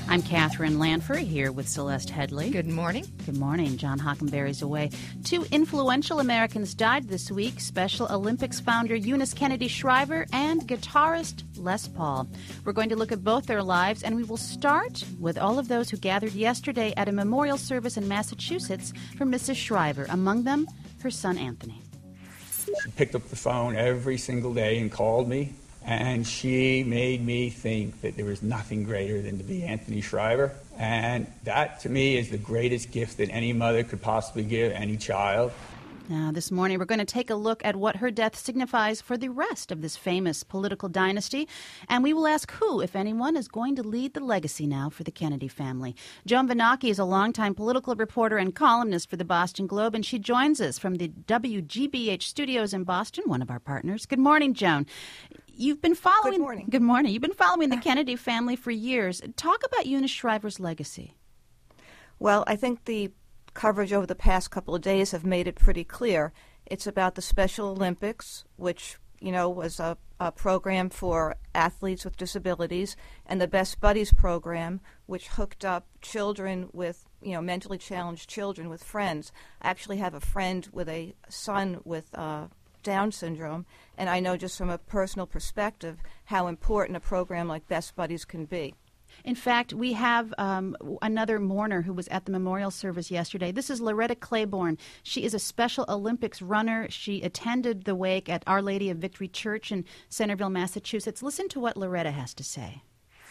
I'm Catherine Lanford here with Celeste Headley. Good morning. Good morning. John Hockenberry's away. 2 influential Americans died this week: Special Olympics founder Eunice Kennedy Shriver and guitarist Les Paul. We're going to look at both their lives, and we will start with all of those who gathered yesterday at a memorial service in Massachusetts for Mrs. Shriver, among them her son Anthony. She picked up the phone every single day and called me, and she made me think that there was nothing greater than to be Anthony Shriver. And that, to me, is the greatest gift that any mother could possibly give any child. Now, this morning, we're going to take a look at what her death signifies for the rest of this famous political dynasty, and we will ask who, if anyone, is going to lead the legacy now for the Kennedy family. Joan Venocchi is a longtime political reporter and columnist for the Boston Globe, and she joins us from the WGBH studios in Boston, one of our partners. Good morning, Joan. You've been following. Good morning. Good morning. You've been following the Kennedy family for years. Talk about Eunice Shriver's legacy. Well, I think the coverage over the past couple of days have made it pretty clear. It's about the Special Olympics, which, was a program for athletes with disabilities, and the Best Buddies program, which hooked up children with, mentally challenged children with friends. I actually have a friend with a son with Down syndrome, and I know just from a personal perspective how important a program like Best Buddies can be. In fact, we have another mourner who was at the memorial service yesterday. This is Loretta Claiborne. She is a Special Olympics runner. She attended the wake at Our Lady of Victory Church in Centerville, Massachusetts. Listen to what Loretta has to say.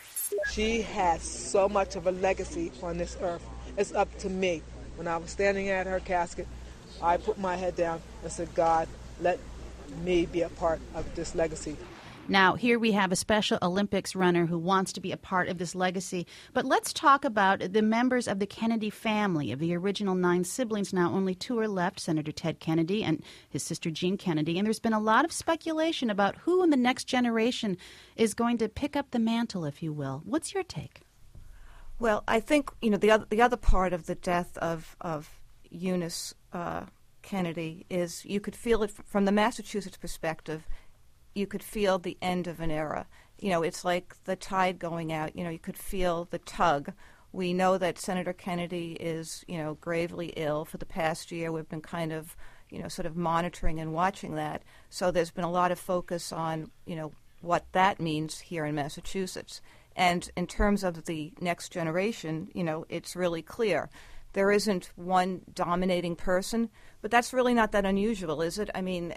She has so much of a legacy on this earth. It's up to me. When I was standing at her casket, I put my head down and said, God, let me be a part of this legacy. Now, here we have a Special Olympics runner who wants to be a part of this legacy. But let's talk about the members of the Kennedy family. Of the original 9 siblings, now only 2 are left, Senator Ted Kennedy and his sister Jean Kennedy. And there's been a lot of speculation about who in the next generation is going to pick up the mantle, if you will. What's your take? Well, I think, the other part of the death of Eunice Kennedy is you could feel it from the Massachusetts perspective. You could feel the end of an era. It's like the tide going out. You could feel the tug. We know that Senator Kennedy is, gravely ill. For the past year, we've been kind of, sort of monitoring and watching that. So there's been a lot of focus on, what that means here in Massachusetts. And in terms of the next generation, it's really clear. There isn't one dominating person, but that's really not that unusual, is it? I mean,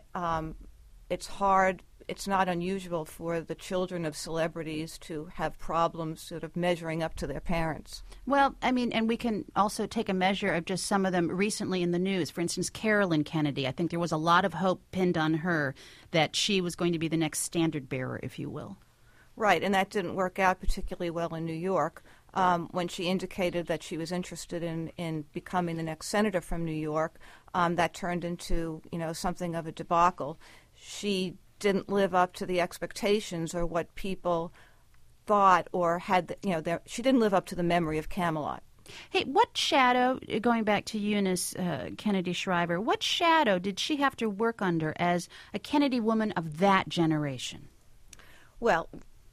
it's hard. It's not unusual for the children of celebrities to have problems sort of measuring up to their parents. Well, I mean, and we can also take a measure of just some of them recently in the news. For instance, Carolyn Kennedy. I think there was a lot of hope pinned on her that she was going to be the next standard bearer, if you will. Right, and that didn't work out particularly well in New York. When she indicated that she was interested in becoming the next senator from New York, that turned into, something of a debacle. She didn't live up to the expectations or what people thought or had, she didn't live up to the memory of Camelot. Hey, what shadow, going back to Eunice Kennedy Shriver, what shadow did she have to work under as a Kennedy woman of that generation? Well,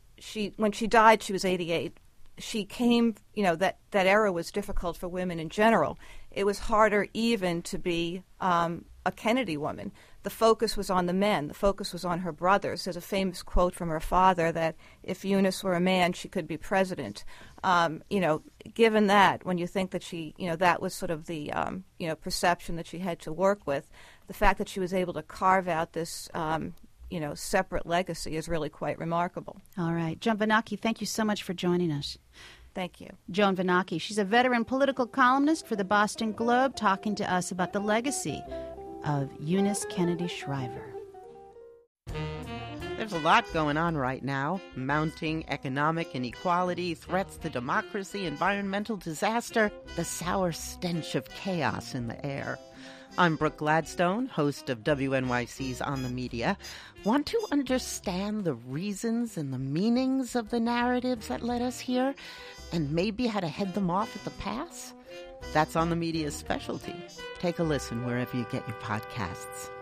when she died, she was 88. She came, that era was difficult for women in general. It was harder even to be a Kennedy woman. The focus was on the men. The focus was on her brothers. There's a famous quote from her father that if Eunice were a man, she could be president. Given that, when you think that she, that was sort of the, perception that she had to work with, the fact that she was able to carve out this, separate legacy is really quite remarkable. All right. Joan Venocchi, thank you so much for joining us. Thank you. Joan Venocchi, she's a veteran political columnist for the Boston Globe, talking to us about the legacy of Eunice Kennedy Shriver. There's a lot going on right now. Mounting economic inequality, threats to democracy, environmental disaster, the sour stench of chaos in the air. I'm Brooke Gladstone, host of WNYC's On the Media. Want to understand the reasons and the meanings of the narratives that led us here, and maybe how to head them off at the pass? That's On the Media's specialty. Take a listen wherever you get your podcasts.